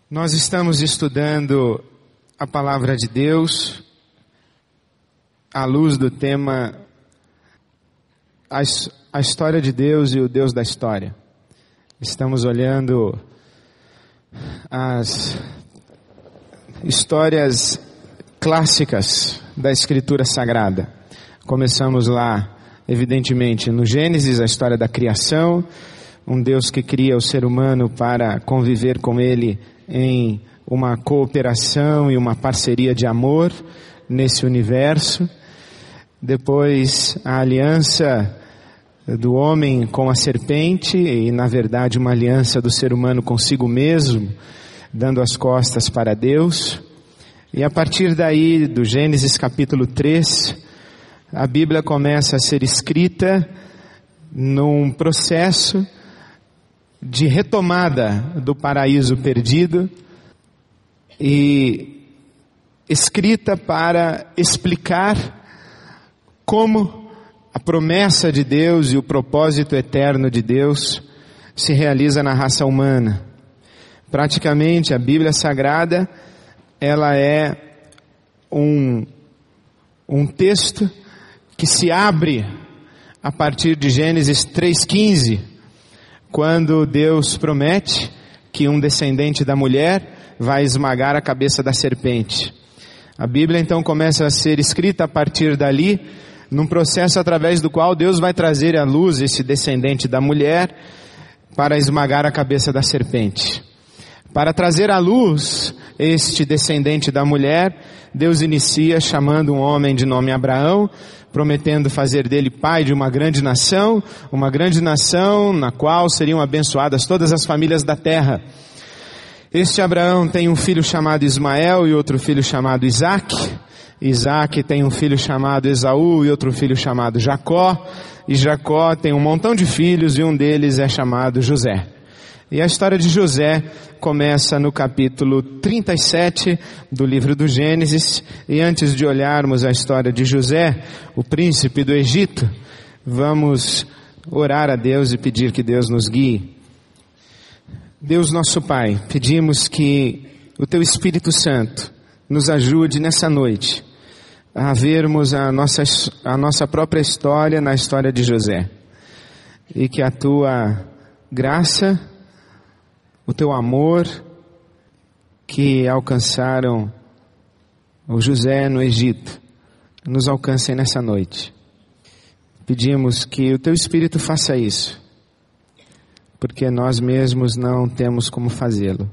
Nós estamos estudando a Palavra de Deus à luz do tema a história de Deus e o Deus da história. Estamos olhando as histórias clássicas da Escritura Sagrada. Começamos lá, evidentemente, no Gênesis, a história da criação, um Deus que cria o ser humano para conviver com ele em uma cooperação e uma parceria de amor nesse universo. Depois, a aliança do homem com a serpente e, na verdade, uma aliança do ser humano consigo mesmo, dando as costas para Deus. E a partir daí, do Gênesis capítulo 3, a Bíblia começa a ser escrita num processo de retomada do paraíso perdido e escrita para explicar como a promessa de Deus e o propósito eterno de Deus se realiza na raça humana. Praticamente a Bíblia Sagrada, ela é um texto que se abre a partir de Gênesis 3,15, quando Deus promete que um descendente da mulher vai esmagar a cabeça da serpente. A Bíblia então começa a ser escrita a partir dali, num processo através do qual Deus vai trazer à luz esse descendente da mulher para esmagar a cabeça da serpente. Para trazer à luz este descendente da mulher, Deus inicia chamando um homem de nome Abraão, prometendo fazer dele pai de uma grande nação na qual seriam abençoadas todas as famílias da terra. Este Abraão tem um filho chamado Ismael e outro filho chamado Isaque. Isaque tem um filho chamado Esaú e outro filho chamado Jacó. E Jacó tem um montão de filhos e um deles é chamado José. E a história de José começa no capítulo 37 do livro do Gênesis. E antes de olharmos a história de José, o príncipe do Egito, vamos orar a Deus e pedir que Deus nos guie. Deus nosso Pai, pedimos que o Teu Espírito Santo nos ajude nessa noite a vermos a nossa própria história na história de José. E que a Tua graça, o Teu amor que alcançaram o José no Egito, nos alcancem nessa noite. Pedimos que o Teu Espírito faça isso, porque nós mesmos não temos como fazê-lo.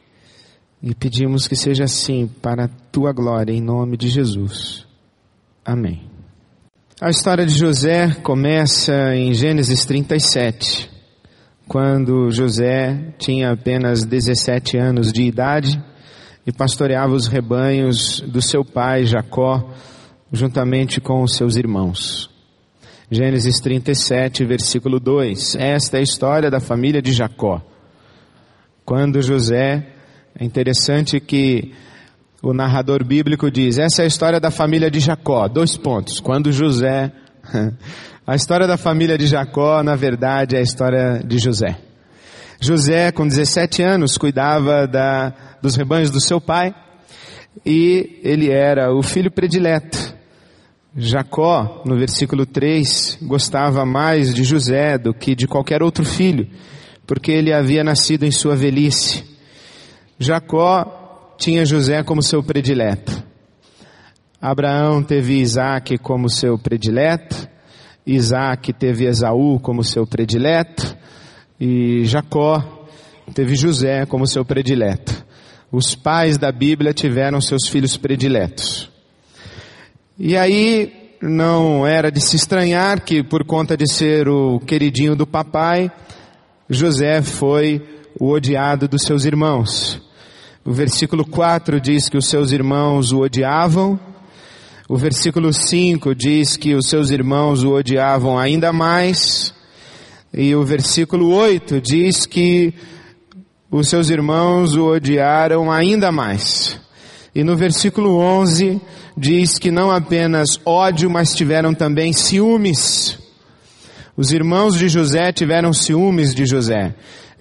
E pedimos que seja assim para a Tua glória, em nome de Jesus. Amém. A história de José começa em Gênesis 37. Quando José tinha apenas 17 anos de idade e pastoreava os rebanhos do seu pai Jacó, juntamente com os seus irmãos. Gênesis 37, versículo 2. Esta é a história da família de Jacó. Quando José, é interessante que o narrador bíblico diz, essa é a história da família de Jacó, : quando José... A história da família de Jacó, na verdade, é a história de José. José, com 17 anos, cuidava dos rebanhos do seu pai e ele era o filho predileto. Jacó, no versículo 3, gostava mais de José do que de qualquer outro filho, porque ele havia nascido em sua velhice. Jacó tinha José como seu predileto. Abraão teve Isaque como seu predileto. Isaque teve Esaú como seu predileto, e Jacó teve José como seu predileto. Os pais da Bíblia tiveram seus filhos prediletos. E aí não era de se estranhar que, por conta de ser o queridinho do papai, José foi o odiado dos seus irmãos. O versículo 4 diz que os seus irmãos o odiavam. O versículo 5 diz que os seus irmãos o odiavam ainda mais. E o versículo 8 diz que os seus irmãos o odiaram ainda mais. E no versículo 11 diz que não apenas ódio, mas tiveram também ciúmes. Os irmãos de José tiveram ciúmes de José.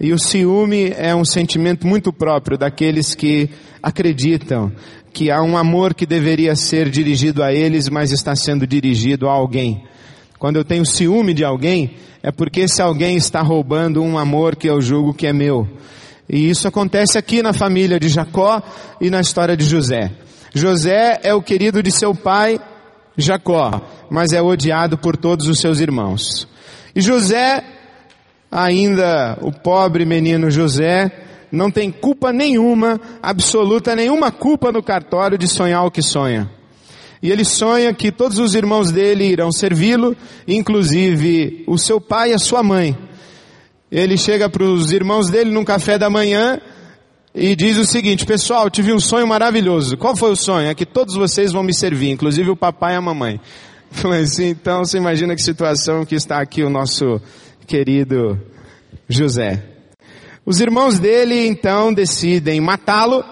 E o ciúme é um sentimento muito próprio daqueles que acreditam que há um amor que deveria ser dirigido a eles, mas está sendo dirigido a alguém. Quando eu tenho ciúme de alguém, é porque esse alguém está roubando um amor que eu julgo que é meu. E isso acontece aqui na família de Jacó e na história de José. José é o querido de seu pai, Jacó, mas é odiado por todos os seus irmãos. E José, ainda o pobre menino José, não tem culpa nenhuma, absoluta nenhuma culpa no cartório de sonhar o que sonha. E ele sonha que todos os irmãos dele irão servi-lo, inclusive o seu pai e a sua mãe. Ele chega para os irmãos dele num café da manhã e diz o seguinte: pessoal, tive um sonho maravilhoso. Qual foi o sonho? É que todos vocês vão me servir, inclusive o papai e a mamãe. Falei assim, então você imagina que situação que está aqui o nosso querido José. Os irmãos dele então decidem matá-lo,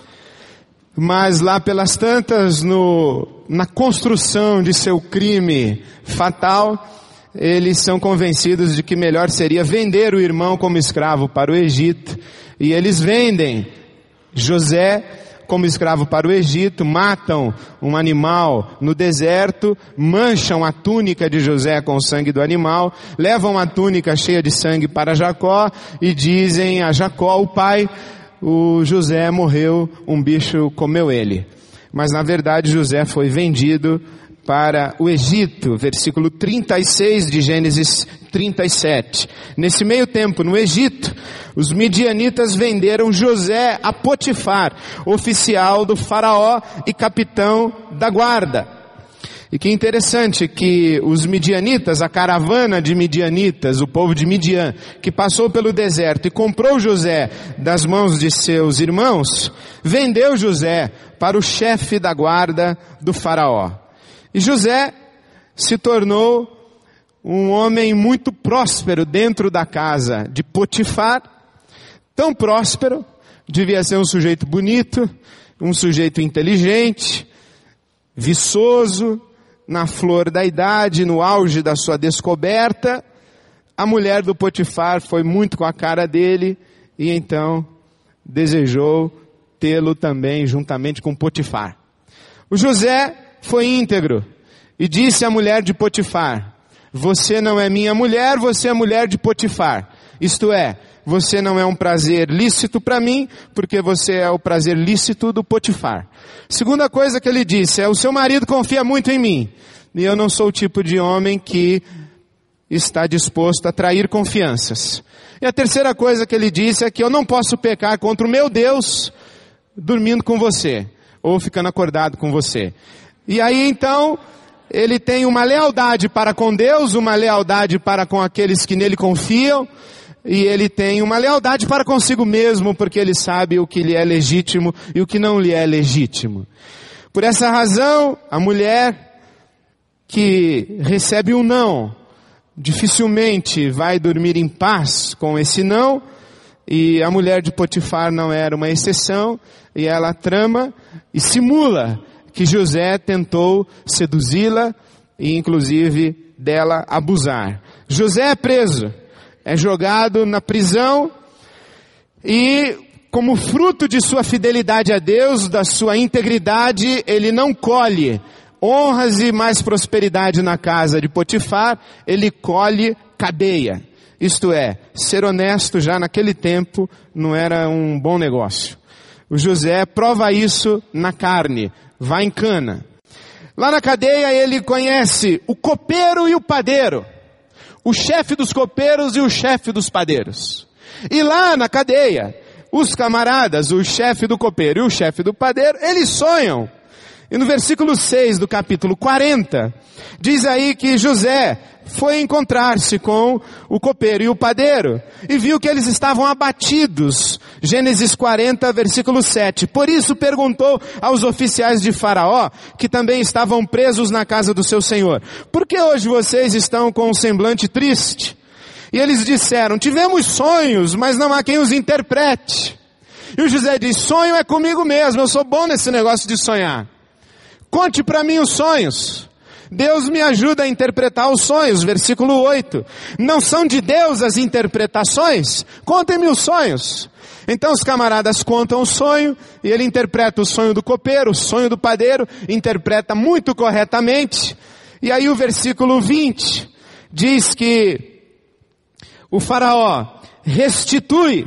mas lá pelas tantas, na construção de seu crime fatal, eles são convencidos de que melhor seria vender o irmão como escravo para o Egito, e eles vendem José como escravo para o Egito, matam um animal no deserto, mancham a túnica de José com o sangue do animal, levam a túnica cheia de sangue para Jacó e dizem a Jacó, o pai: o José morreu, um bicho comeu ele. Mas na verdade José foi vendido para o Egito, versículo 36 de Gênesis 37. Nesse meio tempo, no Egito, os midianitas venderam José a Potifar, oficial do faraó e capitão da guarda. E que interessante que os midianitas, a caravana de midianitas, o povo de Midian, que passou pelo deserto e comprou José das mãos de seus irmãos, vendeu José para o chefe da guarda do faraó. E José se tornou um homem muito próspero dentro da casa de Potifar. Tão próspero, devia ser um sujeito bonito, um sujeito inteligente, viçoso, na flor da idade, no auge da sua descoberta. A mulher do Potifar foi muito com a cara dele e então desejou tê-lo também juntamente com Potifar. O José foi íntegro e disse à mulher de Potifar: você não é minha mulher, você é mulher de Potifar. Isto é, você não é um prazer lícito para mim, porque você é o prazer lícito do Potifar. Segunda coisa que ele disse é: o seu marido confia muito em mim, e eu não sou o tipo de homem que está disposto a trair confianças. E a terceira coisa que ele disse é que eu não posso pecar contra o meu Deus dormindo com você, ou ficando acordado com você. E aí então, ele tem uma lealdade para com Deus, uma lealdade para com aqueles que nele confiam, e ele tem uma lealdade para consigo mesmo, porque ele sabe o que lhe é legítimo e o que não lhe é legítimo. Por essa razão, a mulher que recebe um não, dificilmente vai dormir em paz com esse não, e a mulher de Potifar não era uma exceção, e ela trama e simula que José tentou seduzi-la e inclusive dela abusar. José é preso, é jogado na prisão e, como fruto de sua fidelidade a Deus, da sua integridade, ele não colhe honras e mais prosperidade na casa de Potifar, ele colhe cadeia. Isto é, ser honesto já naquele tempo não era um bom negócio. O José prova isso na carne, vai em cana. Lá na cadeia ele conhece o copeiro e o padeiro, o chefe dos copeiros e o chefe dos padeiros. E lá na cadeia, os camaradas, o chefe do copeiro e o chefe do padeiro, eles sonham. E no versículo 6 do capítulo 40, diz aí que José foi encontrar-se com o copeiro e o padeiro e viu que eles estavam abatidos. Gênesis 40, versículo 7. Por isso perguntou aos oficiais de Faraó, que também estavam presos na casa do seu senhor: por que hoje vocês estão com um semblante triste? E eles disseram: tivemos sonhos, mas não há quem os interprete. E o José diz: sonho é comigo mesmo, eu sou bom nesse negócio de sonhar. Conte para mim os sonhos. Deus me ajuda a interpretar os sonhos. Versículo 8. Não são de Deus as interpretações? Contem-me os sonhos. Então os camaradas contam o sonho, e ele interpreta o sonho do copeiro, o sonho do padeiro, interpreta muito corretamente. E aí o versículo 20 diz que o faraó restitui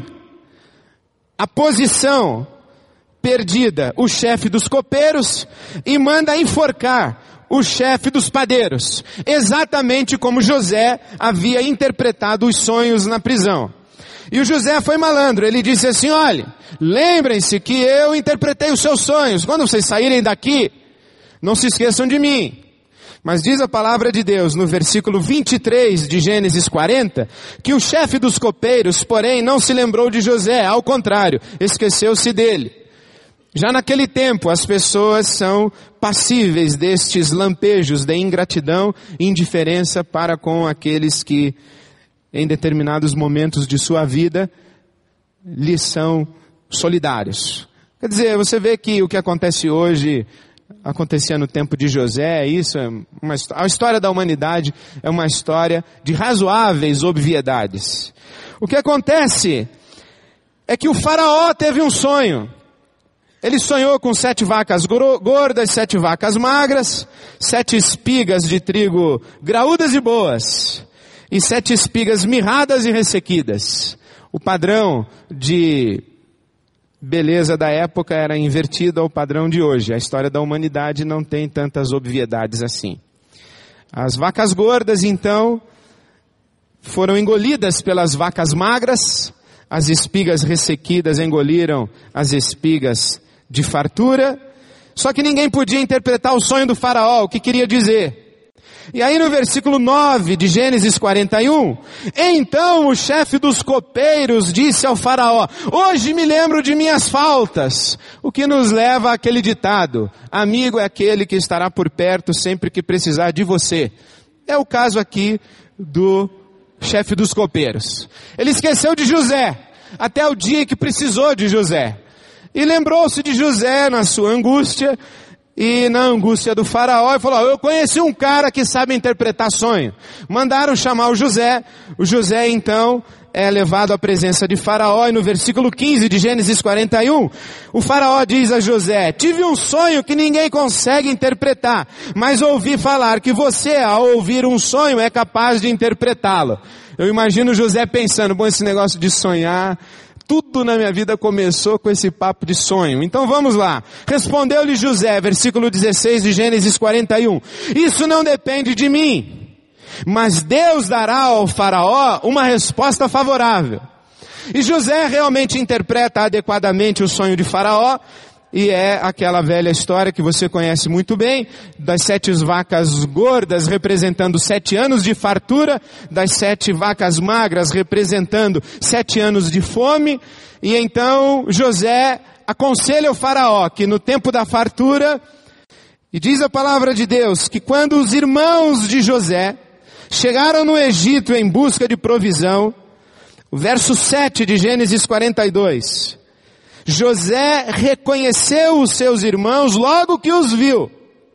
a posição perdida, o chefe dos copeiros, e manda enforcar o chefe dos padeiros, exatamente como José havia interpretado os sonhos na prisão. E o José foi malandro, ele disse assim: olha, lembrem-se que eu interpretei os seus sonhos, quando vocês saírem daqui, não se esqueçam de mim. Mas diz a palavra de Deus no versículo 23 de Gênesis 40, que o chefe dos copeiros, porém, não se lembrou de José, ao contrário, esqueceu-se dele. Já naquele tempo, as pessoas são passíveis destes lampejos de ingratidão e indiferença para com aqueles que, em determinados momentos de sua vida, lhes são solidários. Quer dizer, você vê que o que acontece hoje acontecia no tempo de José, isso é a história da humanidade é uma história de razoáveis obviedades. O que acontece é que o faraó teve um sonho. Ele sonhou com 7 vacas gordas, 7 vacas magras, 7 espigas de trigo graúdas e boas, e 7 espigas mirradas e ressequidas. O padrão de beleza da época era invertido ao padrão de hoje. A história da humanidade não tem tantas obviedades assim. As vacas gordas, então, foram engolidas pelas vacas magras, as espigas ressequidas engoliram as espigas de fartura, só que ninguém podia interpretar o sonho do faraó, o que queria dizer. E aí no versículo 9 de Gênesis 41, então o chefe dos copeiros disse ao faraó: hoje me lembro de minhas faltas, o que nos leva àquele ditado: amigo é aquele que estará por perto sempre que precisar de você. É o caso aqui do chefe dos copeiros. Ele esqueceu de José, até o dia que precisou de José. E lembrou-se de José na sua angústia, e na angústia do faraó, e falou: eu conheci um cara que sabe interpretar sonho. Mandaram chamar o José então é levado à presença de faraó, e no versículo 15 de Gênesis 41, o faraó diz a José: tive um sonho que ninguém consegue interpretar, mas ouvi falar que você, ao ouvir um sonho, é capaz de interpretá-lo. Eu imagino José pensando: bom, esse negócio de sonhar, tudo na minha vida começou com esse papo de sonho. Então vamos lá. Respondeu-lhe José, versículo 16 de Gênesis 41. Isso não depende de mim, mas Deus dará ao faraó uma resposta favorável. E José realmente interpreta adequadamente o sonho de faraó, e é aquela velha história que você conhece muito bem, das 7 vacas gordas representando 7 anos de fartura, das 7 vacas magras representando 7 anos de fome. E então José aconselha o faraó que no tempo da fartura, e diz a palavra de Deus que quando os irmãos de José chegaram no Egito em busca de provisão, o verso 7 de Gênesis 42, José reconheceu os seus irmãos logo que os viu,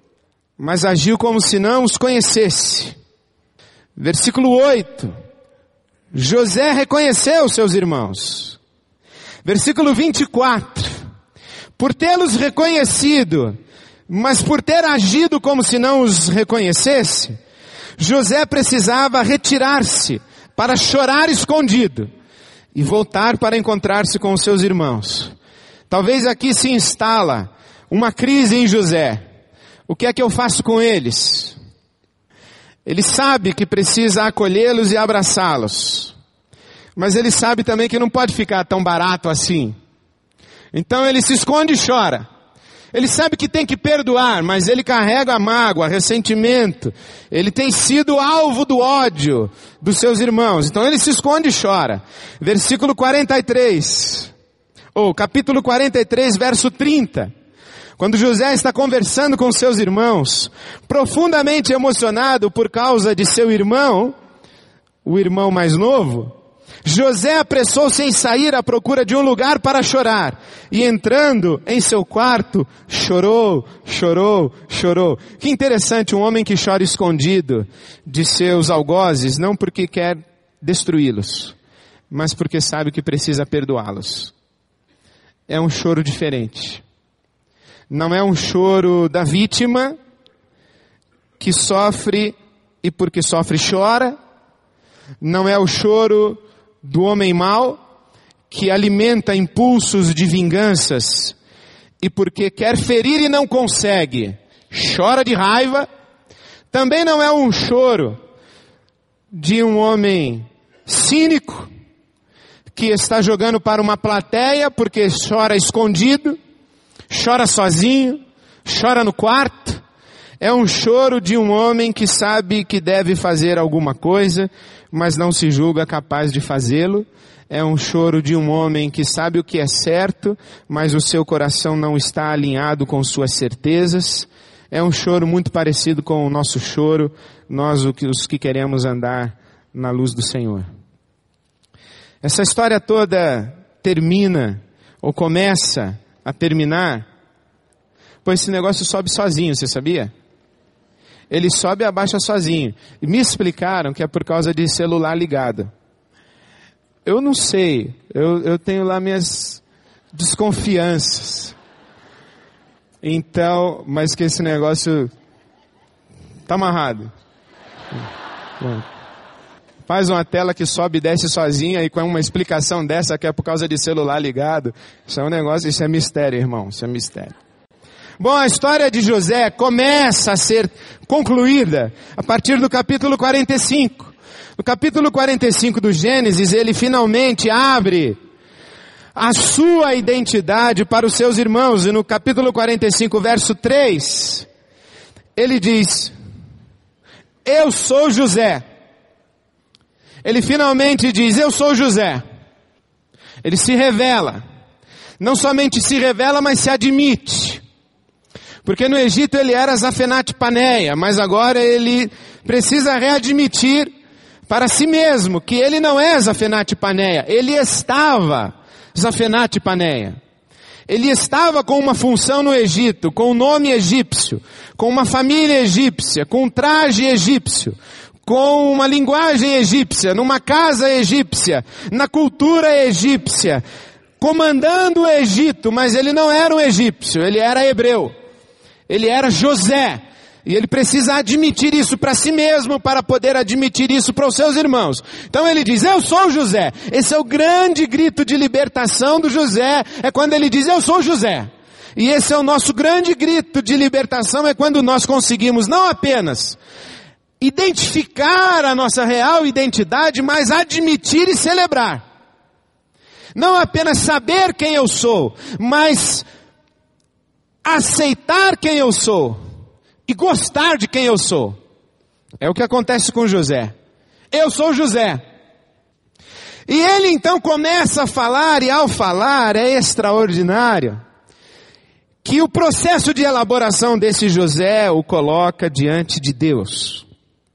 mas agiu como se não os conhecesse. Versículo 8, José reconheceu os seus irmãos. Versículo 24, por tê-los reconhecido, mas por ter agido como se não os reconhecesse, José precisava retirar-se para chorar escondido e voltar para encontrar-se com os seus irmãos. Talvez aqui se instala uma crise em José. O que é que eu faço com eles? Ele sabe que precisa acolhê-los e abraçá-los, mas ele sabe também que não pode ficar tão barato assim. Então ele se esconde e chora. Ele sabe que tem que perdoar, mas ele carrega a mágoa, ressentimento. Ele tem sido alvo do ódio dos seus irmãos. Então ele se esconde e chora. Versículo 43, ou capítulo 43, verso 30. Quando José está conversando com seus irmãos, profundamente emocionado por causa de seu irmão, o irmão mais novo, José apressou-se em sair à procura de um lugar para chorar. E entrando em seu quarto, chorou. Que interessante, um homem que chora escondido de seus algozes, não porque quer destruí-los, mas porque sabe que precisa perdoá-los. É um choro diferente. Não é um choro da vítima, que sofre e porque sofre chora. Não é o choro do homem mau, que alimenta impulsos de vinganças e porque quer ferir e não consegue, chora de raiva. Também não é um choro de um homem cínico, que está jogando para uma plateia porque chora escondido, chora sozinho, chora no quarto. É um choro de um homem que sabe que deve fazer alguma coisa, mas não se julga capaz de fazê-lo. É um choro de um homem que sabe o que é certo, mas o seu coração não está alinhado com suas certezas. É um choro muito parecido com o nosso choro, nós os que queremos andar na luz do Senhor. Essa história toda termina, ou começa a terminar, pois esse negócio sobe sozinho, você sabia? Ele sobe e abaixa sozinho. E me explicaram que é por causa de celular ligado. Eu não sei. Eu tenho lá minhas desconfianças. Então, mas que esse negócio tá amarrado. Faz uma tela que sobe e desce sozinha e com uma explicação dessa que é por causa de celular ligado. Isso é um negócio, isso é mistério, irmão. Isso é mistério. Bom, a história de José começa a ser concluída a partir do capítulo 45. No capítulo 45 do Gênesis, ele finalmente abre a sua identidade para os seus irmãos. E no capítulo 45, verso 3, ele diz: eu sou José. Ele finalmente diz: eu sou José. Ele se revela. Não somente se revela, mas se admite. Porque no Egito ele era Zafenat Paneia, mas agora ele precisa readmitir para si mesmo que ele não é Zafenat Paneia. Ele estava Zafenat Paneia. Ele estava com uma função no Egito, com um nome egípcio, com uma família egípcia, com um traje egípcio, com uma linguagem egípcia, numa casa egípcia, na cultura egípcia, comandando o Egito, mas ele não era um egípcio, ele era hebreu. Ele era José, e ele precisa admitir isso para si mesmo, para poder admitir isso para os seus irmãos. Então ele diz: eu sou José. Esse é o grande grito de libertação do José, é quando ele diz: eu sou José. E esse é o nosso grande grito de libertação, é quando nós conseguimos não apenas identificar a nossa real identidade, mas admitir e celebrar. Não apenas saber quem eu sou, mas aceitar quem eu sou e gostar de quem eu sou. É o que acontece com José. Eu sou José. E ele então começa a falar, e ao falar é extraordinário, que o processo de elaboração desse José o coloca diante de Deus.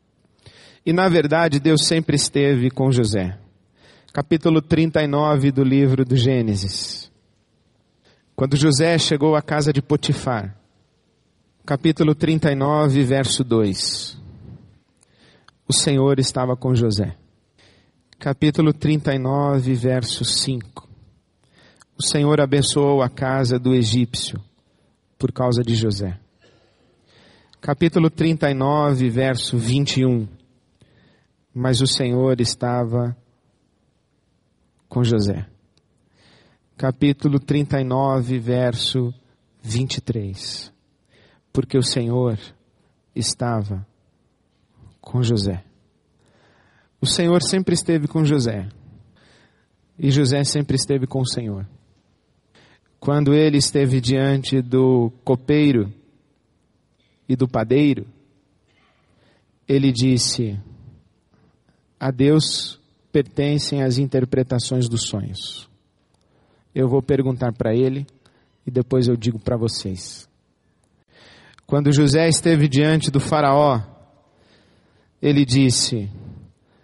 E na verdade Deus sempre esteve com José. Capítulo 39 do livro do Gênesis. Quando José chegou à casa de Potifar, capítulo 39, verso 2. O Senhor estava com José. Capítulo 39, verso 5. O Senhor abençoou a casa do egípcio por causa de José. Capítulo 39, verso 21. Mas o Senhor estava com José. Capítulo 39, verso 23. Porque o Senhor estava com José. O Senhor sempre esteve com José. E José sempre esteve com o Senhor. Quando ele esteve diante do copeiro e do padeiro, ele disse: a Deus pertencem as interpretações dos sonhos. Eu vou perguntar para ele e depois eu digo para vocês. Quando José esteve diante do faraó, ele disse: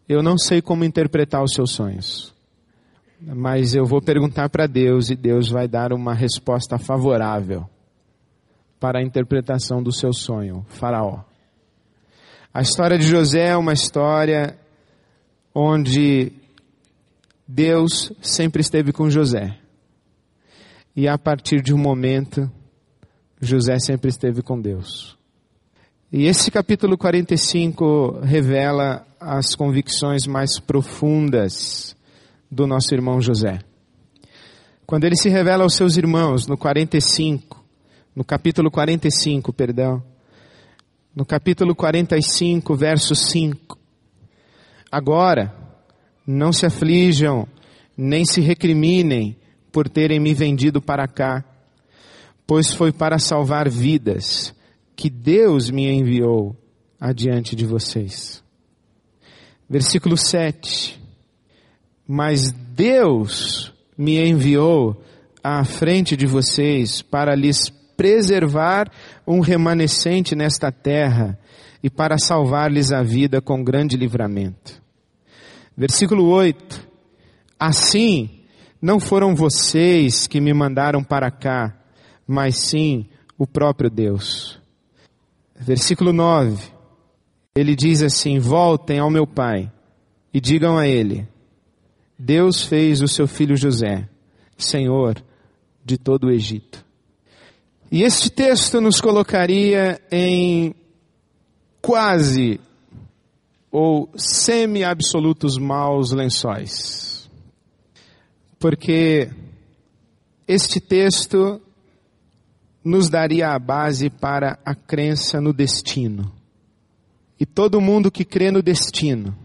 eu não sei como interpretar os seus sonhos, mas eu vou perguntar para Deus e Deus vai dar uma resposta favorável para a interpretação do seu sonho, Faraó. A história de José é uma história onde Deus sempre esteve com José. E a partir de um momento, José sempre esteve com Deus. E esse capítulo 45 revela as convicções mais profundas do nosso irmão José. Quando ele se revela aos seus irmãos no capítulo 45, no capítulo 45, verso 5. Agora, não se aflijam, nem se recriminem por terem me vendido para cá, pois foi para salvar vidas que Deus me enviou adiante de vocês. Versículo 7. Mas Deus me enviou à frente de vocês para lhes preservar um remanescente nesta terra e para salvar-lhes a vida com grande livramento. Versículo 8. Assim, não foram vocês que me mandaram para cá, mas sim o próprio Deus. Versículo 9. Ele diz assim: voltem ao meu pai e digam a ele: Deus fez o seu filho José, senhor de todo o Egito. E este texto nos colocaria em quase ou semi-absolutos maus lençóis. Porque este texto nos daria a base para a crença no destino. E todo mundo que crê no destino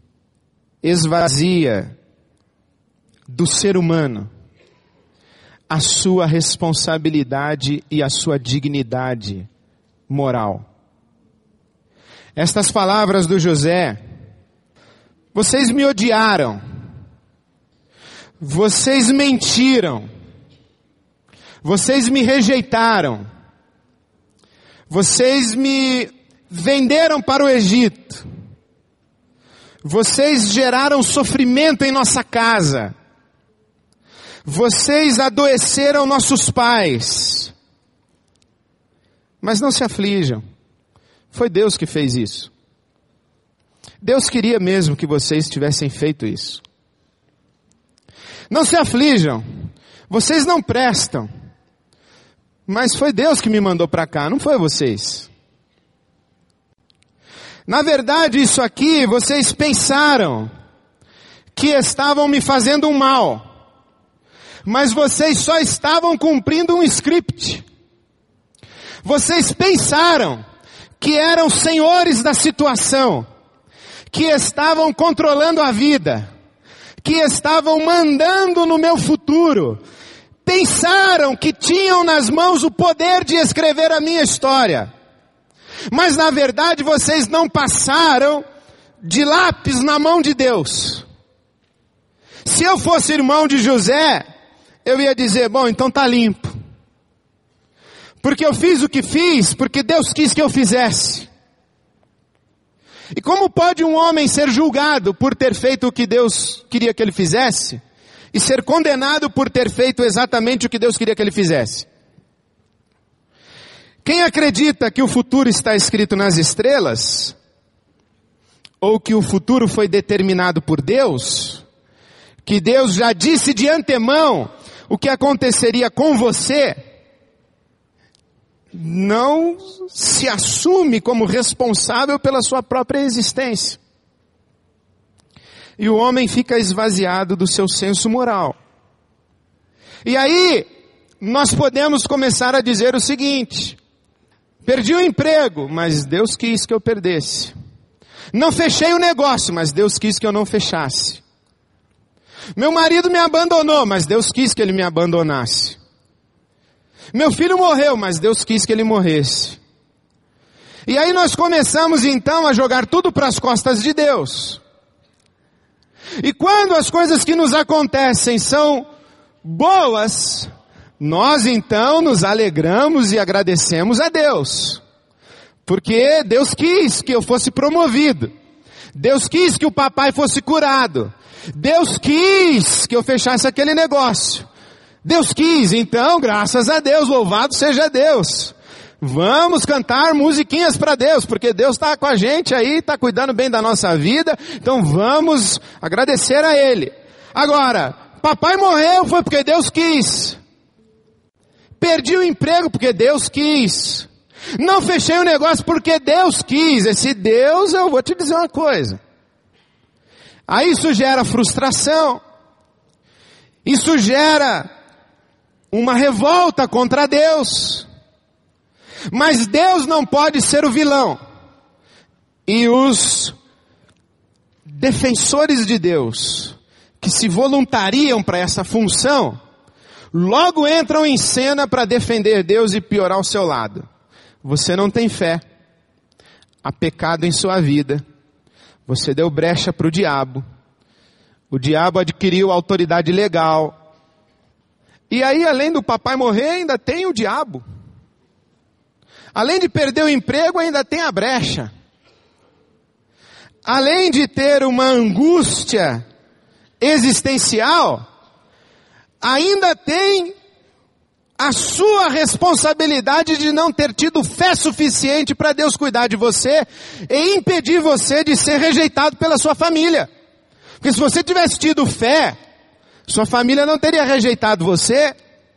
esvazia do ser humano a sua responsabilidade e a sua dignidade moral. Estas palavras do José: vocês me odiaram, vocês mentiram, vocês me rejeitaram, vocês me venderam para o Egito, vocês geraram sofrimento em nossa casa, vocês adoeceram nossos pais. Mas não se aflijam, foi Deus que fez isso. Deus queria mesmo que vocês tivessem feito isso. Não se aflijam, vocês não prestam, mas foi Deus que me mandou para cá, não foi vocês. Na verdade, isso aqui, vocês pensaram que estavam me fazendo um mal, mas vocês só estavam cumprindo um script. Vocês pensaram que eram senhores da situação, que estavam controlando a vida, que estavam mandando no meu futuro. Pensaram que tinham nas mãos o poder de escrever a minha história. Mas na verdade vocês não passaram de lápis na mão de Deus. Se eu fosse irmão de José, eu ia dizer: bom, então tá limpo. Porque eu fiz o que fiz, porque Deus quis que eu fizesse. E como pode um homem ser julgado por ter feito o que Deus queria que ele fizesse, e ser condenado por ter feito exatamente o que Deus queria que ele fizesse? Quem acredita que o futuro está escrito nas estrelas, ou que o futuro foi determinado por Deus, que Deus já disse de antemão o que aconteceria com você, não se assume como responsável pela sua própria existência. E o homem fica esvaziado do seu senso moral. E aí, nós podemos começar a dizer o seguinte: perdi o emprego, mas Deus quis que eu perdesse. Não fechei o negócio, mas Deus quis que eu não fechasse. Meu marido me abandonou, mas Deus quis que ele me abandonasse. Meu filho morreu, mas Deus quis que ele morresse. E aí nós começamos então a jogar tudo para as costas de Deus. E quando as coisas que nos acontecem são boas, nós então nos alegramos e agradecemos a Deus. Porque Deus quis que eu fosse promovido. Deus quis que o papai fosse curado. Deus quis que eu fechasse aquele negócio. Deus quis, então, graças a Deus, louvado seja Deus. Vamos cantar musiquinhas para Deus, porque Deus está com a gente aí, está cuidando bem da nossa vida, então vamos agradecer a Ele. Agora, papai morreu foi porque Deus quis. Perdi o emprego porque Deus quis. Não fechei o negócio porque Deus quis. Esse Deus, eu vou te dizer uma coisa. Aí isso gera frustração. Isso gera uma revolta contra Deus. Mas Deus não pode ser o vilão. E os defensores de Deus, que se voluntariam para essa função, logo entram em cena para defender Deus e piorar o seu lado. Você não tem fé. Há pecado em sua vida. Você deu brecha para o diabo. O diabo adquiriu autoridade legal. E aí, além do papai morrer, ainda tem o diabo. Além de perder o emprego, ainda tem a brecha. Além de ter uma angústia existencial, ainda tem a sua responsabilidade de não ter tido fé suficiente para Deus cuidar de você e impedir você de ser rejeitado pela sua família. Porque se você tivesse tido fé, sua família não teria rejeitado você,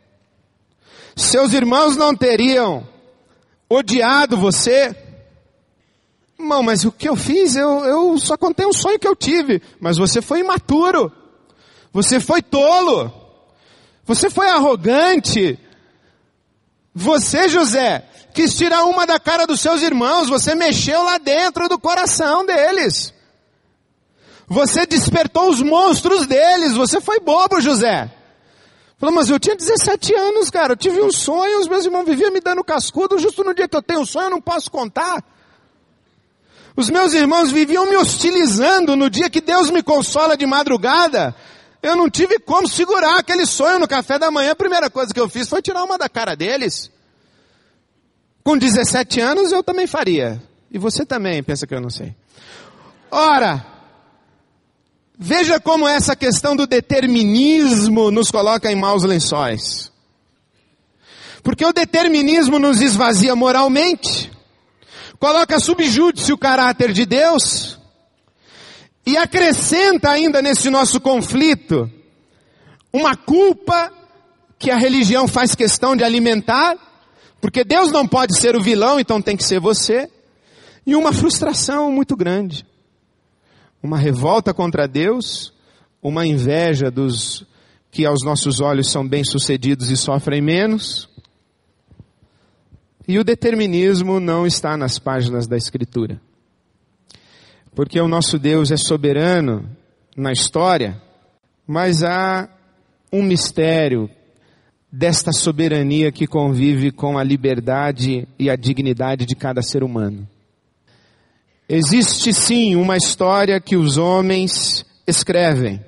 seus irmãos não teriam odiado você. Irmão, mas o que eu fiz? Eu só contei um sonho que eu tive. Mas você foi imaturo. Você foi tolo. Você foi arrogante. Você, José, quis tirar uma da cara dos seus irmãos. Você mexeu lá dentro do coração deles. Você despertou os monstros deles. Você foi bobo, José. Falou, mas eu tinha 17 anos, cara. Eu tive um sonho, os meus irmãos viviam me dando cascudo. Justo no dia que eu tenho um sonho, eu não posso contar. Os meus irmãos viviam me hostilizando no dia que Deus me consola de madrugada. Eu não tive como segurar aquele sonho no café da manhã. A primeira coisa que eu fiz foi tirar uma da cara deles. Com 17 anos eu também faria. E você também, pensa que eu não sei. Ora, veja como essa questão do determinismo nos coloca em maus lençóis. Porque o determinismo nos esvazia moralmente, coloca subjúdice o caráter de Deus, e acrescenta ainda nesse nosso conflito uma culpa que a religião faz questão de alimentar, porque Deus não pode ser o vilão, então tem que ser você, e uma frustração muito grande. Uma revolta contra Deus, uma inveja dos que aos nossos olhos são bem-sucedidos e sofrem menos. E o determinismo não está nas páginas da Escritura. Porque o nosso Deus é soberano na história, mas há um mistério desta soberania que convive com a liberdade e a dignidade de cada ser humano. Existe sim uma história que os homens escrevem.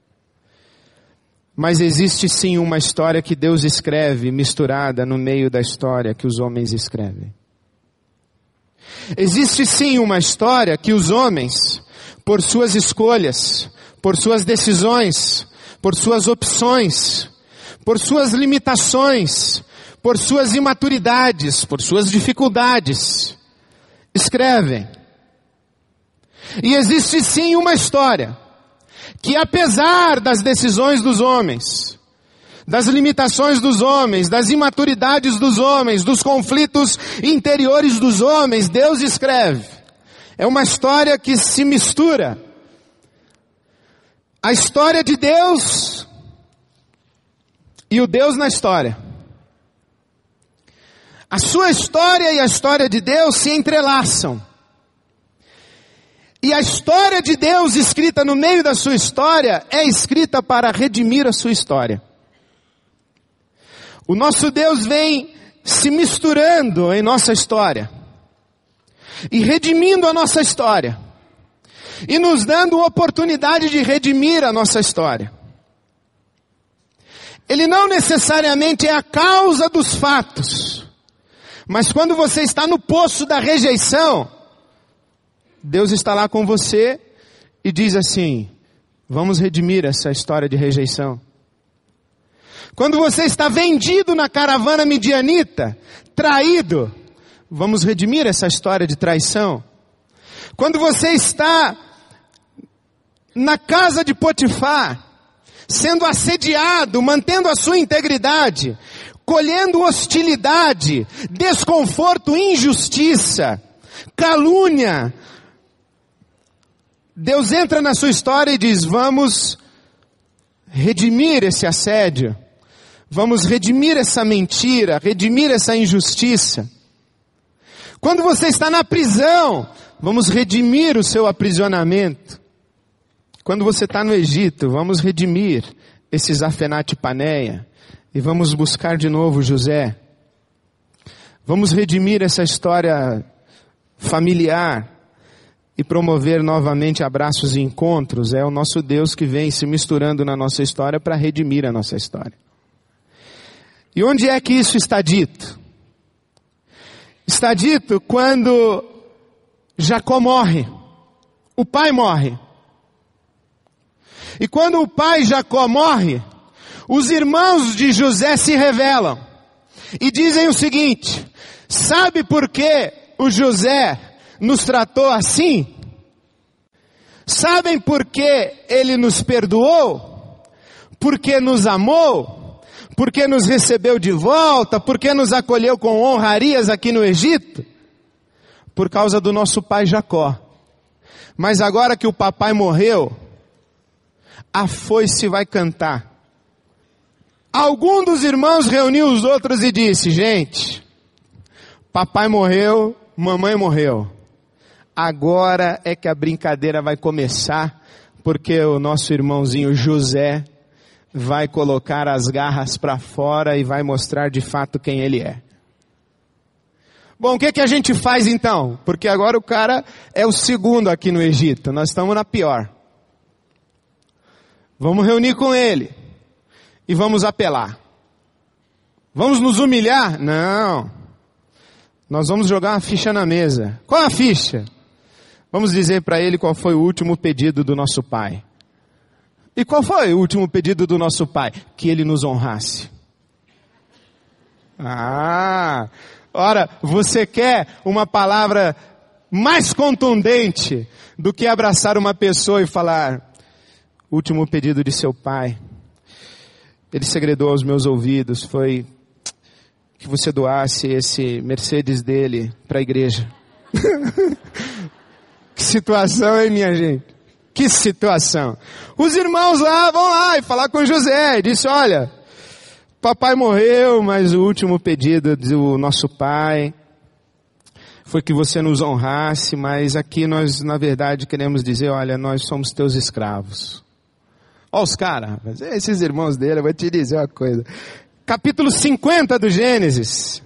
Mas existe sim uma história que Deus escreve misturada no meio da história que os homens escrevem. Existe sim uma história que os homens, por suas escolhas, por suas decisões, por suas opções, por suas limitações, por suas imaturidades, por suas dificuldades, escrevem. E existe sim uma história que, apesar das decisões dos homens, das limitações dos homens, das imaturidades dos homens, dos conflitos interiores dos homens, Deus escreve. É uma história que se mistura. A história de Deus e o Deus na história. A sua história e a história de Deus se entrelaçam. E a história de Deus escrita no meio da sua história é escrita para redimir a sua história. O nosso Deus vem se misturando em nossa história e redimindo a nossa história e nos dando a oportunidade de redimir a nossa história. Ele não necessariamente é a causa dos fatos, mas quando você está no poço da rejeição, Deus está lá com você e diz assim: vamos redimir essa história de rejeição. Quando você está vendido na caravana midianita, traído, vamos redimir essa história de traição. Quando você está na casa de Potifar, sendo assediado, mantendo a sua integridade, colhendo hostilidade, desconforto, injustiça, calúnia, Deus entra na sua história e diz: vamos redimir esse assédio, vamos redimir essa mentira, redimir essa injustiça. Quando você está na prisão, vamos redimir o seu aprisionamento. Quando você está no Egito, vamos redimir esse Zafenate Paneia e vamos buscar de novo José. Vamos redimir essa história familiar e promover novamente abraços e encontros. É o nosso Deus que vem se misturando na nossa história para redimir a nossa história. E onde é que isso está dito? Está dito quando Jacó morre, o pai morre. E quando o pai Jacó morre, os irmãos de José se revelam e dizem o seguinte: sabe por que o José nos tratou assim? Sabem por que ele nos perdoou? Porque nos amou? Porque nos recebeu de volta? Porque nos acolheu com honrarias aqui no Egito? Por causa do nosso pai Jacó. Mas agora que o papai morreu, a foice vai cantar. Algum dos irmãos reuniu os outros e disse: gente, papai morreu, mamãe morreu. Agora é que a brincadeira vai começar, porque o nosso irmãozinho José vai colocar as garras para fora e vai mostrar de fato quem ele é. Bom, o que a gente faz então? Porque agora o cara é o segundo aqui no Egito, nós estamos na pior. Vamos reunir com ele e vamos apelar. Vamos nos humilhar? Não. Nós vamos jogar uma ficha na mesa. Qual a ficha? Vamos dizer para ele qual foi o último pedido do nosso pai. E qual foi o último pedido do nosso pai? Que ele nos honrasse. Ora, você quer uma palavra mais contundente do que abraçar uma pessoa e falar: o último pedido de seu pai, ele segredou aos meus ouvidos, foi que você doasse esse Mercedes dele para a igreja. Que situação, hein, minha gente? Que situação. Os irmãos lá vão lá e falar com José. E disse: olha, papai morreu, mas o último pedido do nosso pai foi que você nos honrasse, mas aqui nós, na verdade, queremos dizer: olha, nós somos teus escravos. Olha os caras, esses irmãos dele, eu vou te dizer uma coisa. Capítulo 50 do Gênesis,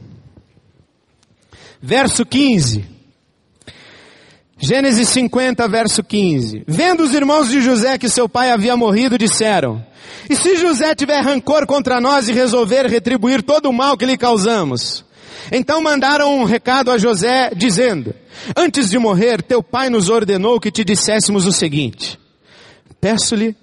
verso 15. Gênesis 50, verso 15. Vendo os irmãos de José que seu pai havia morrido, disseram: e se José tiver rancor contra nós e resolver retribuir todo o mal que lhe causamos? Então mandaram um recado a José, dizendo: antes de morrer, teu pai nos ordenou que te disséssemos o seguinte: peço-lhe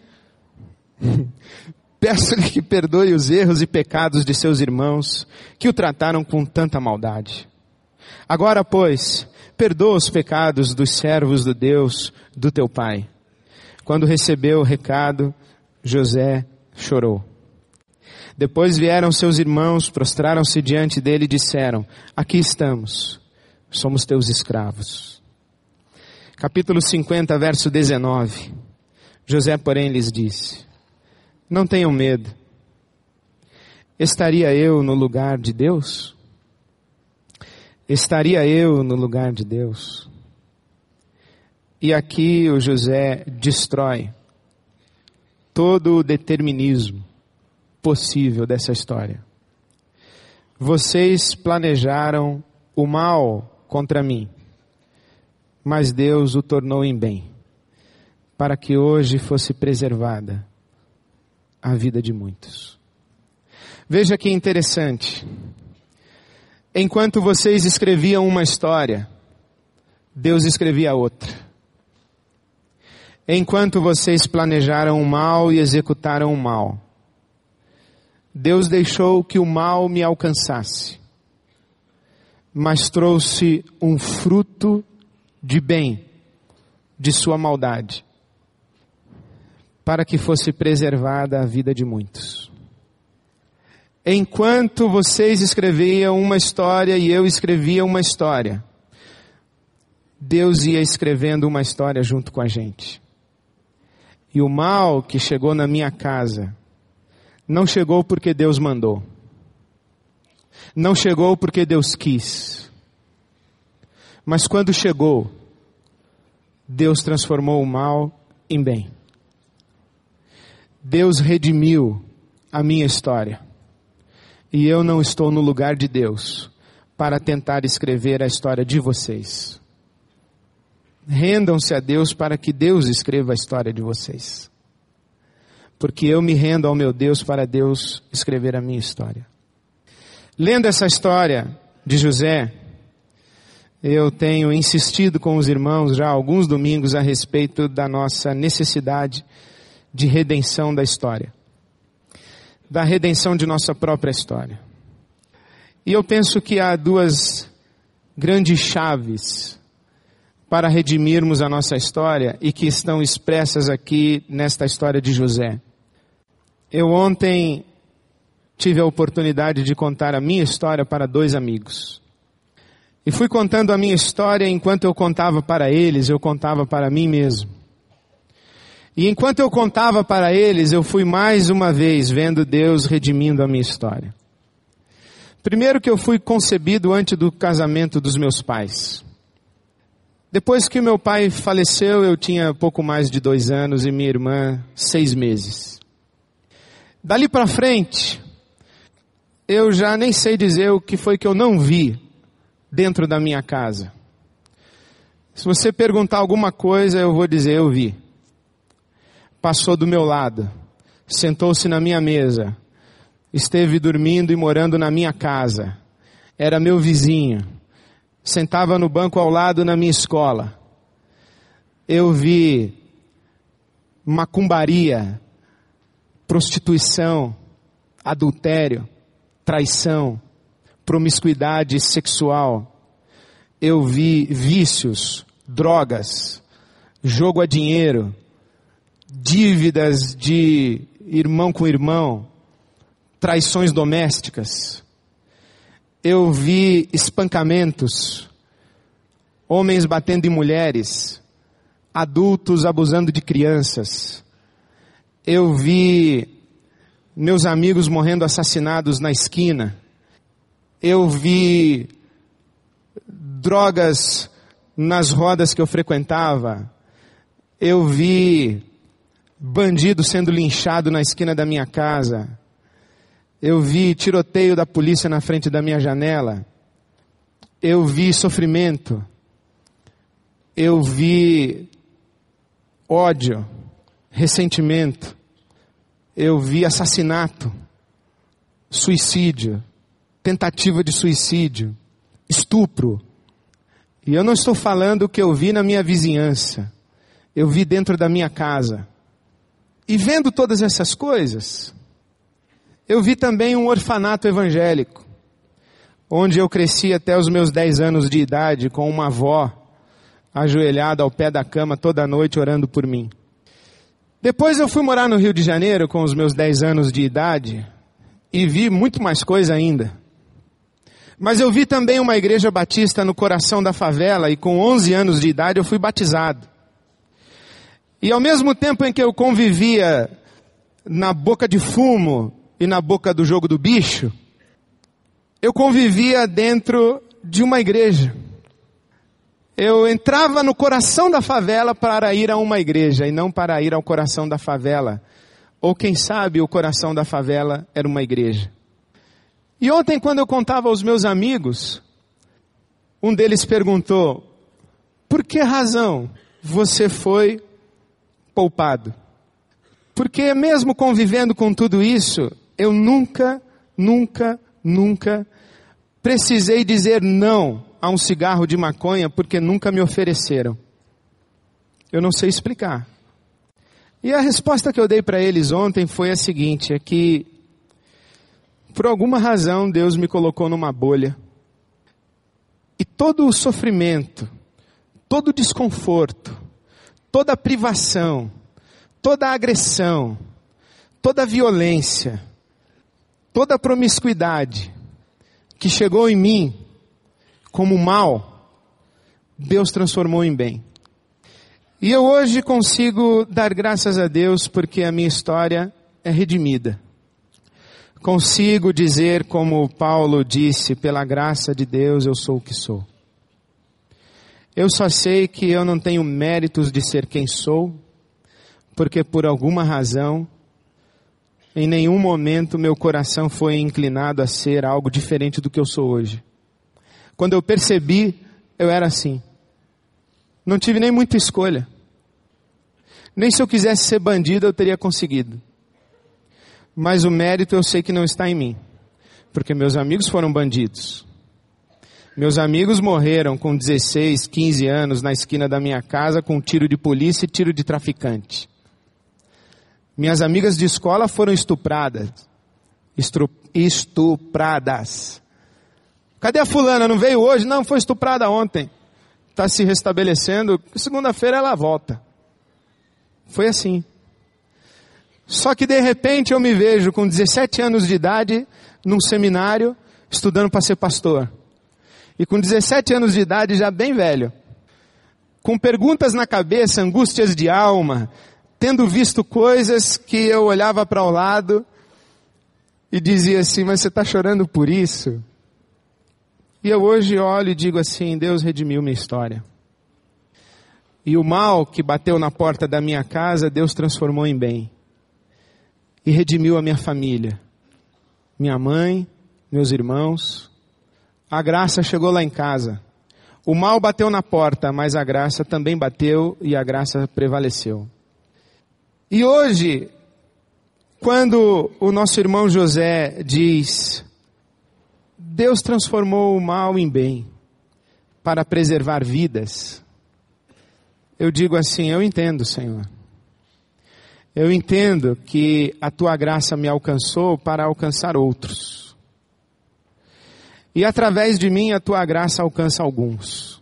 que perdoe os erros e pecados de seus irmãos, que o trataram com tanta maldade. Agora, pois, perdoa os pecados dos servos do Deus do teu pai. Quando recebeu o recado, José chorou. Depois vieram seus irmãos, prostraram-se diante dele e disseram: aqui estamos, somos teus escravos. Capítulo 50, verso 19. José, porém, lhes disse: não tenham medo. Estaria eu no lugar de Deus? Estaria eu no lugar de Deus? E aqui o José destrói todo o determinismo possível dessa história. Vocês planejaram o mal contra mim, mas Deus o tornou em bem, para que hoje fosse preservada a vida de muitos. Veja que interessante. Enquanto vocês escreviam uma história, Deus escrevia outra. Enquanto vocês planejaram o mal e executaram o mal, Deus deixou que o mal me alcançasse, mas trouxe um fruto de bem de sua maldade, para que fosse preservada a vida de muitos. Enquanto vocês escreviam uma história e eu escrevia uma história, Deus ia escrevendo uma história junto com a gente. E o mal que chegou na minha casa, não chegou porque Deus mandou. Não chegou porque Deus quis. Mas quando chegou, Deus transformou o mal em bem. Deus redimiu a minha história. E eu não estou no lugar de Deus para tentar escrever a história de vocês. Rendam-se a Deus para que Deus escreva a história de vocês. Porque eu me rendo ao meu Deus para Deus escrever a minha história. Lendo essa história de José, eu tenho insistido com os irmãos já há alguns domingos a respeito da nossa necessidade de redenção da história. Da redenção de nossa própria história. E eu penso que há duas grandes chaves para redimirmos a nossa história e que estão expressas aqui nesta história de José. Eu ontem tive a oportunidade de contar a minha história para 2 amigos. E fui contando a minha história, enquanto eu contava para eles, eu contava para mim mesmo. E enquanto eu contava para eles, eu fui mais uma vez vendo Deus redimindo a minha história. Primeiro que eu fui concebido antes do casamento dos meus pais. Depois que meu pai faleceu, eu tinha pouco mais de 2 anos e minha irmã 6 meses. Dali para frente, eu já nem sei dizer o que foi que eu não vi dentro da minha casa. Se você perguntar alguma coisa, eu vou dizer, eu vi. Passou do meu lado, sentou-se na minha mesa, esteve dormindo e morando na minha casa, era meu vizinho, sentava no banco ao lado na minha escola. Eu vi macumbaria, prostituição, adultério, traição, promiscuidade sexual. Eu vi vícios, drogas, jogo a dinheiro, dívidas de irmão com irmão, traições domésticas. Eu vi espancamentos, homens batendo em mulheres, adultos abusando de crianças. Eu vi meus amigos morrendo assassinados na esquina. Eu vi drogas nas rodas que eu frequentava. Eu vi bandido sendo linchado na esquina da minha casa. Eu vi tiroteio da polícia na frente da minha janela. Eu vi sofrimento. Eu vi ódio, ressentimento. Eu vi assassinato, suicídio, tentativa de suicídio, estupro. E eu não estou falando o que eu vi na minha vizinhança. Eu vi dentro da minha casa. E vendo todas essas coisas, eu vi também um orfanato evangélico, onde eu cresci até os meus 10 anos de idade, com uma avó ajoelhada ao pé da cama toda noite orando por mim. Depois eu fui morar no Rio de Janeiro com os meus 10 anos de idade e vi muito mais coisa ainda. Mas eu vi também uma igreja batista no coração da favela e com 11 anos de idade eu fui batizado. E ao mesmo tempo em que eu convivia na boca de fumo e na boca do jogo do bicho, eu convivia dentro de uma igreja. Eu entrava no coração da favela para ir a uma igreja e não para ir ao coração da favela. Ou quem sabe o coração da favela era uma igreja. E ontem quando eu contava aos meus amigos, um deles perguntou, por que razão você foi poupado? Porque mesmo convivendo com tudo isso, eu nunca precisei dizer não a um cigarro de maconha porque nunca me ofereceram. Eu não sei explicar. E a resposta que eu dei para eles ontem foi a seguinte, é que por alguma razão Deus me colocou numa bolha. E todo o sofrimento, todo o desconforto, toda a privação, toda a agressão, toda a violência, toda a promiscuidade que chegou em mim como mal, Deus transformou em bem. E eu hoje consigo dar graças a Deus porque a minha história é redimida. Consigo dizer como Paulo disse, pela graça de Deus eu sou o que sou. Eu só sei que eu não tenho méritos de ser quem sou, porque por alguma razão, em nenhum momento meu coração foi inclinado a ser algo diferente do que eu sou hoje. Quando eu percebi, eu era assim. Não tive nem muita escolha. Nem se eu quisesse ser bandido eu teria conseguido. Mas o mérito eu sei que não está em mim. Porque meus amigos foram bandidos. Meus amigos morreram com 16, 15 anos na esquina da minha casa com tiro de polícia e tiro de traficante. Minhas amigas de escola foram estupradas. Estupradas. Cadê a fulana? Não veio hoje? Não, foi estuprada ontem. Está se restabelecendo. Segunda-feira ela volta. Foi assim. Só que de repente eu me vejo com 17 anos de idade, num seminário, estudando para ser pastor. E com 17 anos de idade, já bem velho. Com perguntas na cabeça, angústias de alma, tendo visto coisas que eu olhava para o lado e dizia assim, mas você está chorando por isso? E eu hoje olho e digo assim, Deus redimiu minha história. E o mal que bateu na porta da minha casa, Deus transformou em bem. E redimiu a minha família, minha mãe, meus irmãos. A graça chegou lá em casa. O mal bateu na porta, mas a graça também bateu e a graça prevaleceu. E hoje, quando o nosso irmão José diz, Deus transformou o mal em bem para preservar vidas, eu digo assim, eu entendo, Senhor. Eu entendo que a tua graça me alcançou para alcançar outros. E através de mim a tua graça alcança alguns.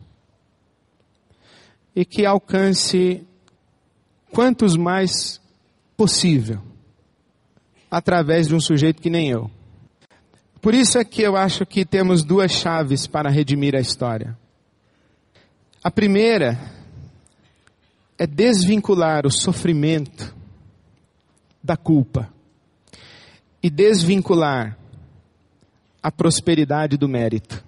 E que alcance quantos mais possível. Através de um sujeito que nem eu. Por isso é que eu acho que temos duas chaves para redimir a história. A primeira é desvincular o sofrimento da culpa e desvincular a prosperidade do mérito.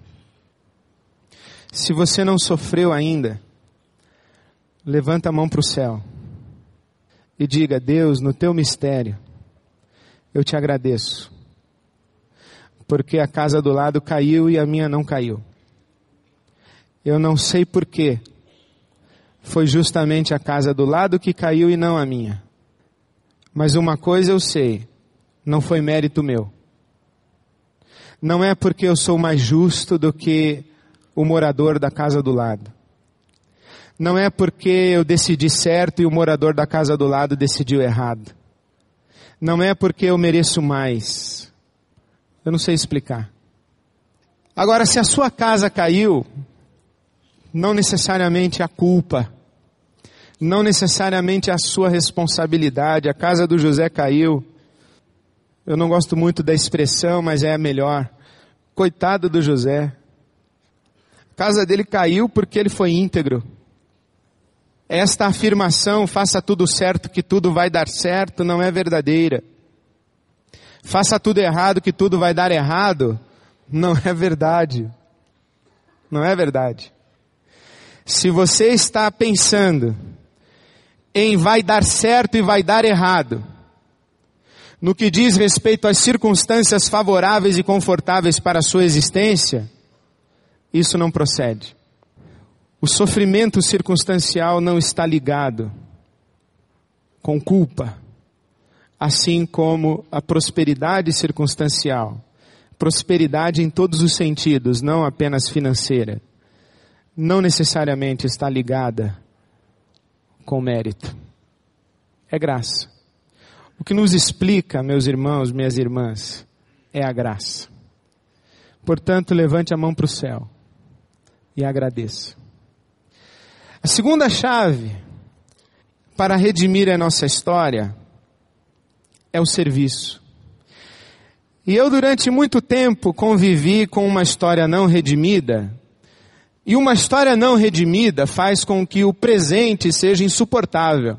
Se você não sofreu ainda, levanta a mão para o céu e diga, Deus, no teu mistério, eu te agradeço, porque a casa do lado caiu e a minha não caiu. Eu não sei porquê, foi justamente a casa do lado que caiu e não a minha. Mas uma coisa eu sei, não foi mérito meu. Não é porque eu sou mais justo do que o morador da casa do lado. Não é porque eu decidi certo e o morador da casa do lado decidiu errado. Não é porque eu mereço mais. Eu não sei explicar. Agora, se a sua casa caiu, não necessariamente a culpa, não necessariamente a sua responsabilidade. A casa do José caiu. Eu não gosto muito da expressão, mas é a melhor. Coitado do José. A casa dele caiu porque ele foi íntegro. Esta afirmação, faça tudo certo que tudo vai dar certo, não é verdadeira. Faça tudo errado que tudo vai dar errado, não é verdade. Não é verdade. Se você está pensando em vai dar certo e vai dar errado, no que diz respeito às circunstâncias favoráveis e confortáveis para a sua existência, isso não procede. O sofrimento circunstancial não está ligado com culpa, assim como a prosperidade circunstancial. Prosperidade em todos os sentidos, não apenas financeira. não necessariamente está ligada com mérito. É graça. O que nos explica, meus irmãos, minhas irmãs, é a graça. Portanto, levante a mão para o céu e agradeça. A segunda chave para redimir a nossa história é o serviço. E eu durante muito tempo convivi com uma história não redimida, e uma história não redimida faz com que o presente seja insuportável.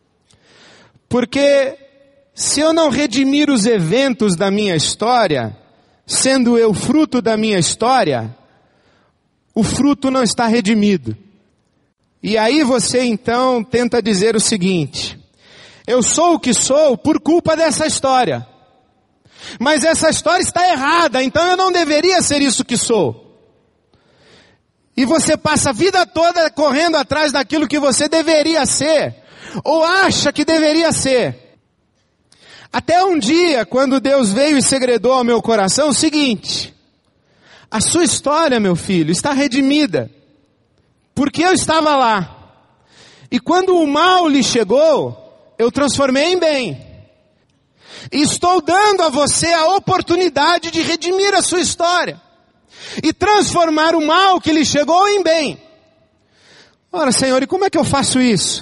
Porque se eu não redimir os eventos da minha história, sendo eu fruto da minha história, o fruto não está redimido. E aí você então tenta dizer o seguinte: eu sou o que sou por culpa dessa história. Mas essa história está errada, então eu não deveria ser isso que sou. E você passa a vida toda correndo atrás daquilo que você deveria ser, ou acha que deveria ser. Até um dia, quando Deus veio e segredou ao meu coração o seguinte: a sua história, meu filho, está redimida. Porque eu estava lá. E quando o mal lhe chegou, eu transformei em bem. E estou dando a você a oportunidade de redimir a sua história. E transformar o mal que lhe chegou em bem. Ora, Senhor, e como é que eu faço isso?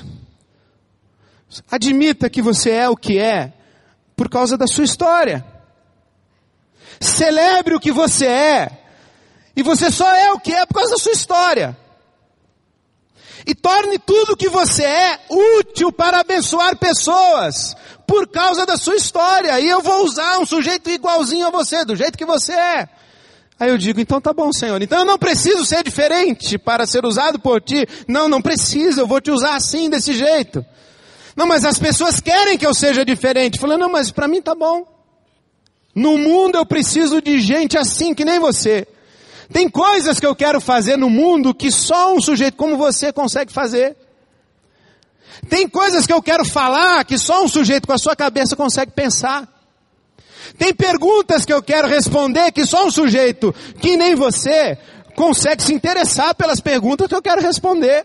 Admita que você é o que é por causa da sua história. Celebre o que você é. E você só é o que é por causa da sua história. E torne tudo o que você é útil para abençoar pessoas por causa da sua história. E eu vou usar um sujeito igualzinho a você, do jeito que você é. Aí eu digo, então tá bom, Senhor. Então eu não preciso ser diferente para ser usado por ti. Não preciso, eu vou te usar assim, desse jeito. Não, mas as pessoas querem que eu seja diferente. Falei, não, mas para mim tá bom. No mundo eu preciso de gente assim, que nem você. Tem coisas que eu quero fazer no mundo que só um sujeito como você consegue fazer. Tem coisas que eu quero falar que só um sujeito com a sua cabeça consegue pensar. Tem perguntas que eu quero responder que só um sujeito que nem você consegue se interessar pelas perguntas que eu quero responder.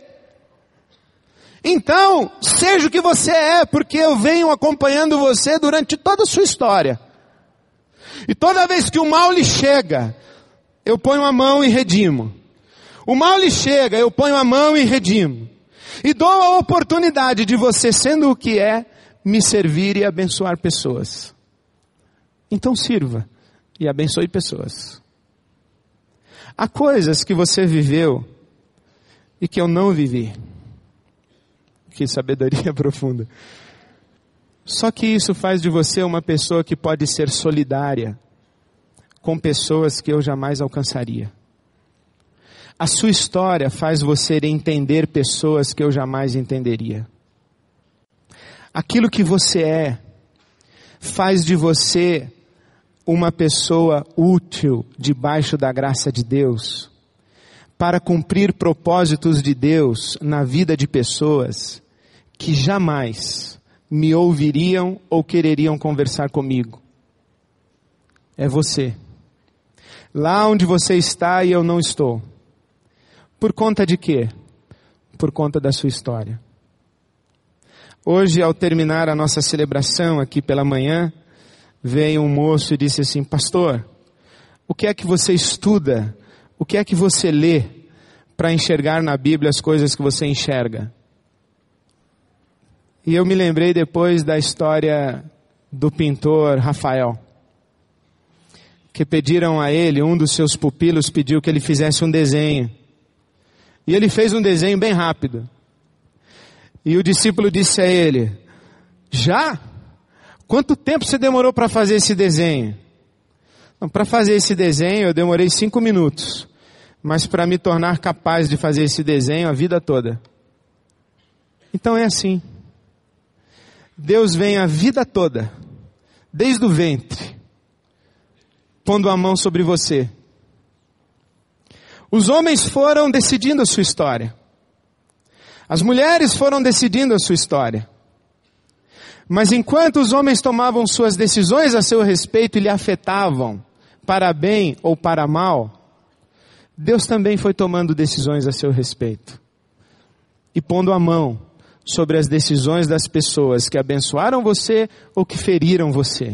Então, seja o que você é, porque eu venho acompanhando você durante toda a sua história. E toda vez que o mal lhe chega, eu ponho a mão e redimo. O mal lhe chega, eu ponho a mão e redimo. E dou a oportunidade de você, sendo o que é, me servir e abençoar pessoas. Então sirva e abençoe pessoas. Há coisas que você viveu e que eu não vivi. Que sabedoria profunda. Só que isso faz de você uma pessoa que pode ser solidária com pessoas que eu jamais alcançaria. A sua história faz você entender pessoas que eu jamais entenderia. Aquilo que você é, faz de você uma pessoa útil debaixo da graça de Deus, para cumprir propósitos de Deus na vida de pessoas que jamais me ouviriam ou quereriam conversar comigo. É você. Lá onde você está e eu não estou. Por conta de quê? Por conta da sua história. Hoje, ao terminar a nossa celebração aqui pela manhã, veio um moço e disse assim: pastor, o que é que você estuda? O que é que você lê para enxergar na Bíblia as coisas que você enxerga? E eu me lembrei depois da história do pintor Rafael, que pediram a ele, um dos seus pupilos pediu que ele fizesse um desenho. E ele fez um desenho bem rápido. E o discípulo disse a ele: já? Quanto tempo você demorou para fazer esse desenho? Para fazer esse desenho eu demorei 5 minutos. Mas para me tornar capaz de fazer esse desenho a vida toda. Então é assim. Deus vem a vida toda, desde o ventre, pondo a mão sobre você. Os homens foram decidindo a sua história. As mulheres foram decidindo a sua história. Mas enquanto os homens tomavam suas decisões a seu respeito e lhe afetavam, para bem ou para mal, Deus também foi tomando decisões a seu respeito e pondo a mão sobre as decisões das pessoas que abençoaram você ou que feriram você.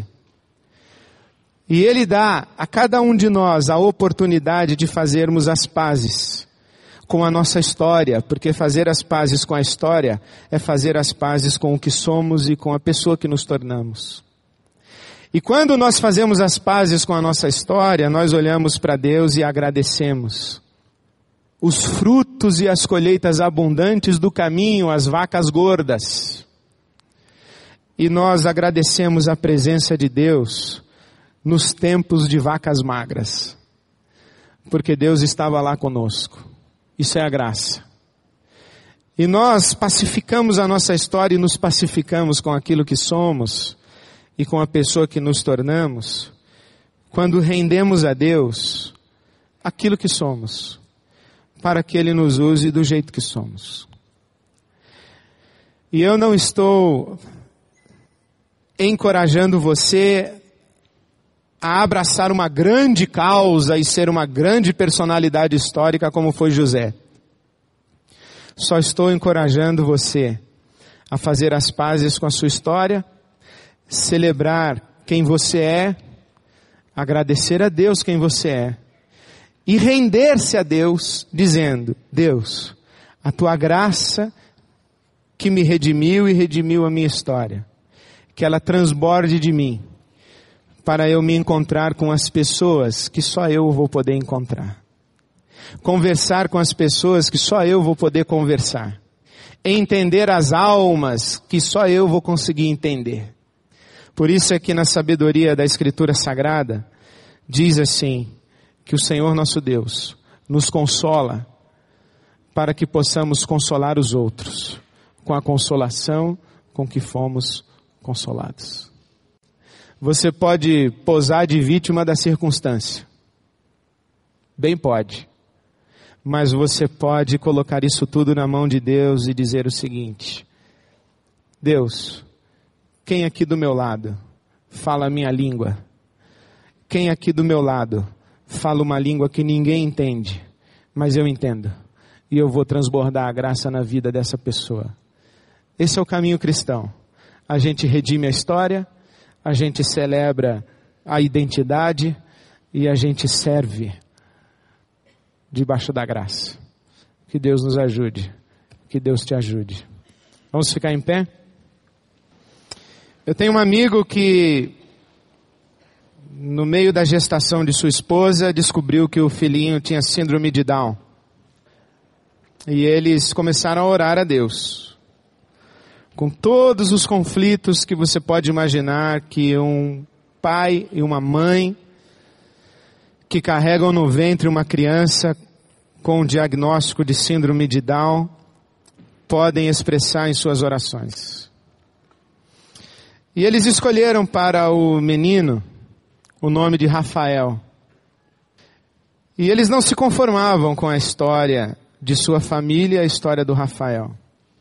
E Ele dá a cada um de nós a oportunidade de fazermos as pazes com a nossa história, porque fazer as pazes com a história é fazer as pazes com o que somos e com a pessoa que nos tornamos. E quando nós fazemos as pazes com a nossa história, nós olhamos para Deus e agradecemos os frutos e as colheitas abundantes do caminho, as vacas gordas. E nós agradecemos a presença de Deus nos tempos de vacas magras, porque Deus estava lá conosco. Isso é a graça. E nós pacificamos a nossa história e nos pacificamos com aquilo que somos e com a pessoa que nos tornamos, quando rendemos a Deus aquilo que somos, para que Ele nos use do jeito que somos. E eu não estou encorajando você a abraçar uma grande causa e ser uma grande personalidade histórica como foi José. Só estou encorajando você a fazer as pazes com a sua história, celebrar quem você é, agradecer a Deus quem você é, e render-se a Deus, dizendo: Deus, a tua graça que me redimiu e redimiu a minha história, que ela transborde de mim, para eu me encontrar com as pessoas que só eu vou poder encontrar. Conversar com as pessoas que só eu vou poder conversar. Entender as almas que só eu vou conseguir entender. Por isso é que na sabedoria da Escritura Sagrada, diz assim, que o Senhor nosso Deus nos consola para que possamos consolar os outros com a consolação com que fomos consolados. Você pode posar de vítima da circunstância. Bem pode. Mas você pode colocar isso tudo na mão de Deus e dizer o seguinte: Deus, quem aqui do meu lado fala a minha língua? Quem aqui do meu lado fala uma língua que ninguém entende, mas eu entendo? E eu vou transbordar a graça na vida dessa pessoa. Esse é o caminho cristão. A gente redime a história, a gente celebra a identidade e a gente serve debaixo da graça. Que Deus nos ajude. Que Deus te ajude. Vamos ficar em pé? Eu tenho um amigo que, no meio da gestação de sua esposa, descobriu que o filhinho tinha síndrome de Down. E eles começaram a orar a Deus. Com todos os conflitos que você pode imaginar que um pai e uma mãe que carregam no ventre uma criança com um diagnóstico de síndrome de Down podem expressar em suas orações. E eles escolheram para o menino o nome de Rafael. E eles não se conformavam com a história de sua família, a história do Rafael.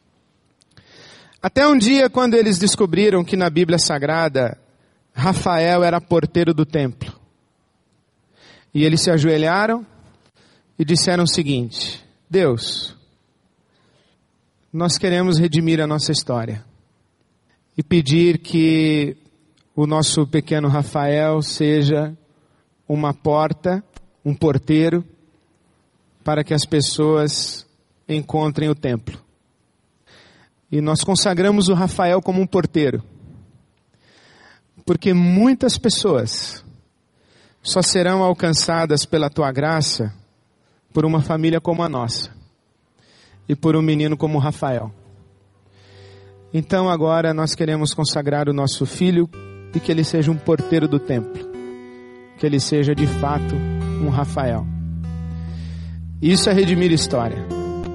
Até um dia, quando eles descobriram que na Bíblia Sagrada, Rafael era porteiro do templo. E eles se ajoelharam e disseram o seguinte: Deus, nós queremos redimir a nossa história. E pedir que o nosso pequeno Rafael seja uma porta, um porteiro, para que as pessoas encontrem o templo. E nós consagramos o Rafael como um porteiro. Porque muitas pessoas só serão alcançadas pela tua graça por uma família como a nossa. E por um menino como o Rafael. Então agora nós queremos consagrar o nosso filho e que ele seja um porteiro do templo. Que ele seja de fato um Rafael. Isso é redimir história.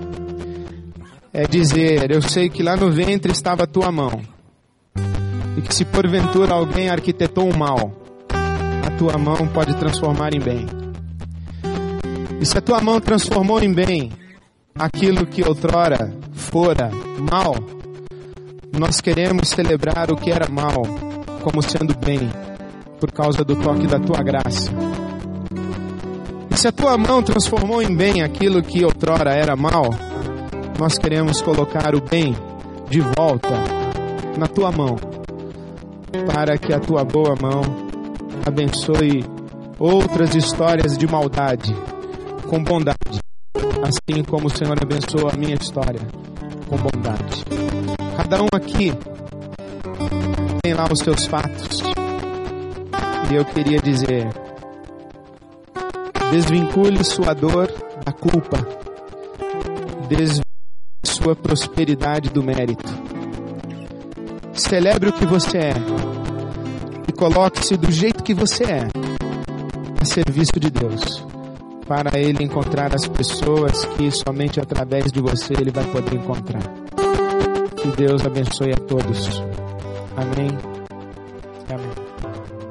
É dizer, eu sei que lá no ventre estava a tua mão. E que se porventura alguém arquitetou um mal, a tua mão pode transformar em bem. E se a tua mão transformou em bem aquilo que outrora fora mal, nós queremos celebrar o que era mal como sendo bem, por causa do toque da tua graça. E Se a tua mão transformou em bem aquilo que outrora era mal, nós queremos colocar o bem de volta na tua mão, para que a tua boa mão abençoe outras histórias de maldade com bondade, assim como o Senhor abençoou a minha história com bondade. Cada um aqui tem lá os seus fatos, e eu queria dizer: desvincule sua dor da culpa, desvincule sua prosperidade do mérito. Celebre o que você é e coloque-se do jeito que você é a serviço de Deus, para Ele encontrar as pessoas que somente através de você Ele vai poder encontrar. Que Deus abençoe a todos. Amém. Amém.